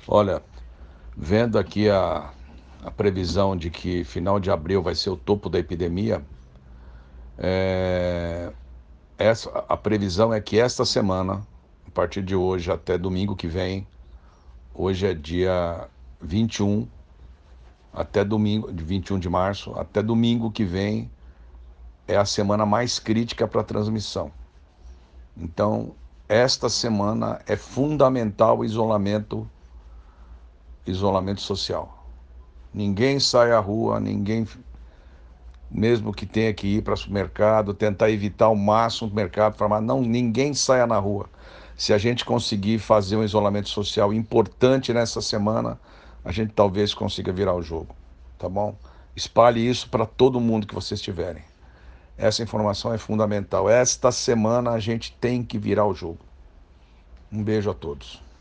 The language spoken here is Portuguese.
Olha, vendo aqui a previsão de que final de abril vai ser o topo da epidemia, a previsão é que esta semana, a partir de hoje até domingo que vem, hoje é dia 21, até domingo, de 21 de março, até domingo que vem é a semana mais crítica para a transmissão. Então, esta semana é fundamental o isolamento social. Ninguém sai à rua, ninguém, mesmo que tenha que ir para o supermercado, tentar evitar ao máximo o mercado, farmácia, não, ninguém saia na rua. Se a gente conseguir fazer um isolamento social importante nessa semana, a gente talvez consiga virar o jogo, tá bom? Espalhe isso para todo mundo que vocês tiverem. Essa informação é fundamental. Esta semana a gente tem que virar o jogo. Um beijo a todos.